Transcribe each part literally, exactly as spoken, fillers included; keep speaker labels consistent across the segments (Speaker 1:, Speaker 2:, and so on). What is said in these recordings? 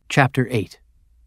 Speaker 1: Chapter eight.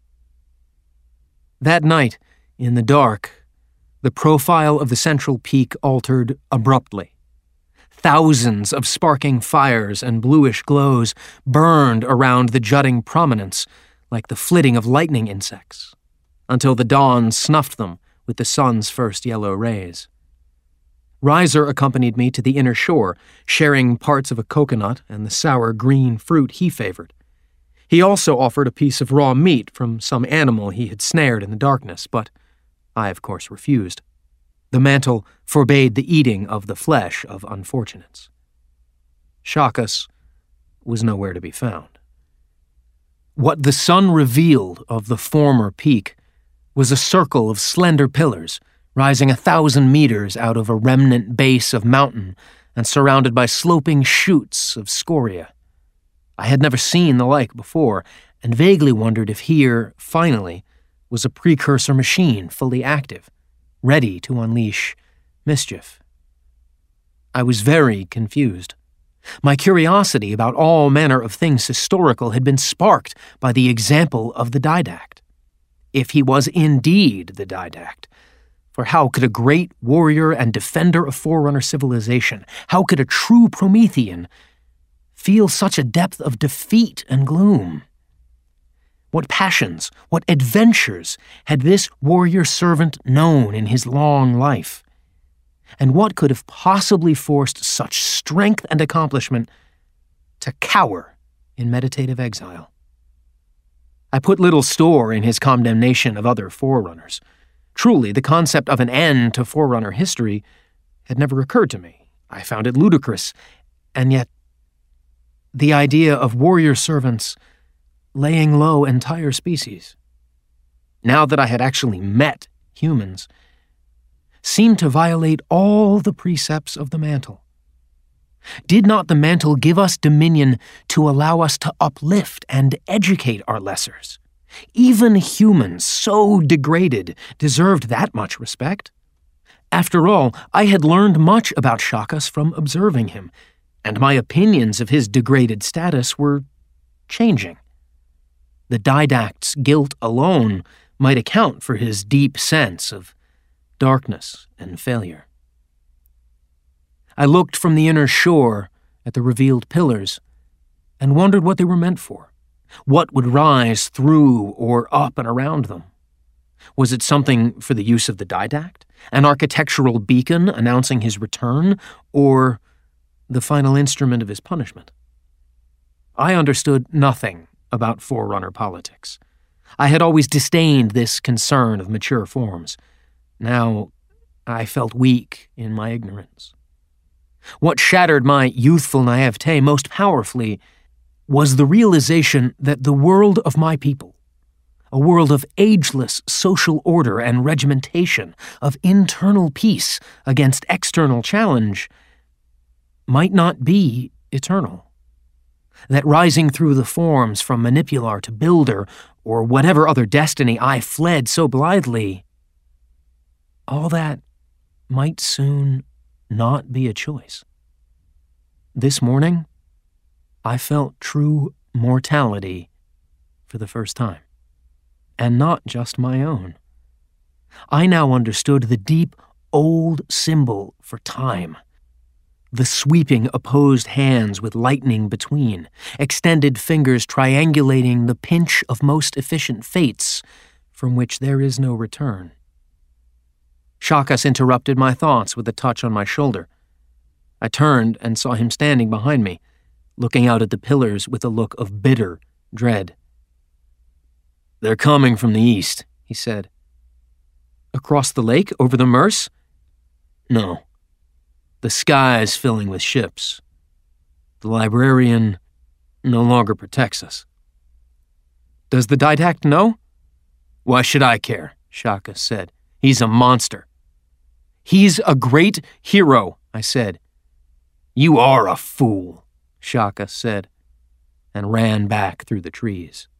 Speaker 1: That night, in the dark, the profile of the central peak altered abruptly. Thousands of sparking fires and bluish glows burned around the jutting prominence like the flitting of lightning insects, until the dawn snuffed them with the sun's first yellow rays. Reiser accompanied me to the inner shore, sharing parts of a coconut and the sour green fruit he favored. He also offered a piece of raw meat from some animal he had snared in the darkness, but I, of course, refused. The mantle forbade the eating of the flesh of unfortunates. Shaka's was nowhere to be found. What the sun revealed of the former peak was a circle of slender pillars rising a thousand meters out of a remnant base of mountain and surrounded by sloping chutes of scoria. I had never seen the like before, and vaguely wondered if here, finally, was a precursor machine fully active, ready to unleash mischief. I was very confused. My curiosity about all manner of things historical had been sparked by the example of the Didact. If he was indeed the Didact, for how could a great warrior and defender of Forerunner civilization, how could a true Promethean feel such a depth of defeat and gloom? What passions, what adventures had this warrior servant known in his long life? And what could have possibly forced such strength and accomplishment to cower in meditative exile? I put little store in his condemnation of other Forerunners. Truly, the concept of an end to Forerunner history had never occurred to me. I found it ludicrous, and yet the idea of warrior servants laying low entire species, now that I had actually met humans, seemed to violate all the precepts of the mantle. Did not the mantle give us dominion to allow us to uplift and educate our lessers? Even humans so degraded deserved that much respect. After all, I had learned much about Shaka's from observing him, and my opinions of his degraded status were changing. The Didact's guilt alone might account for his deep sense of darkness and failure. I looked from the inner shore at the revealed pillars and wondered what they were meant for. What would rise through or up and around them? Was it something for the use of the Didact? An architectural beacon announcing his return? Or the final instrument of his punishment? I understood nothing about Forerunner politics. I had always disdained this concern of mature forms. Now I felt weak in my ignorance. What shattered my youthful naivete most powerfully was the realization that the world of my people, a world of ageless social order and regimentation, of internal peace against external challenge, might not be eternal. That rising through the forms from manipular to builder, or whatever other destiny I fled so blithely, all that might soon not be a choice. This morning, I felt true mortality for the first time, and not just my own. I now understood the deep, old symbol for time. The sweeping opposed hands with lightning between, extended fingers triangulating the pinch of most efficient fates from which there is no return. Shaka's interrupted my thoughts with a touch on my shoulder. I turned and saw him standing behind me, looking out at the pillars with a look of bitter dread. "They're coming from the east," he said. "Across the lake, over the Merce?" "No. The sky is filling with ships. The librarian no longer protects us." "Does the Didact know?" "Why should I care?" Shaka said. "He's a monster." "He's a great hero," I said. "You are a fool," Shaka said, and ran back through the trees.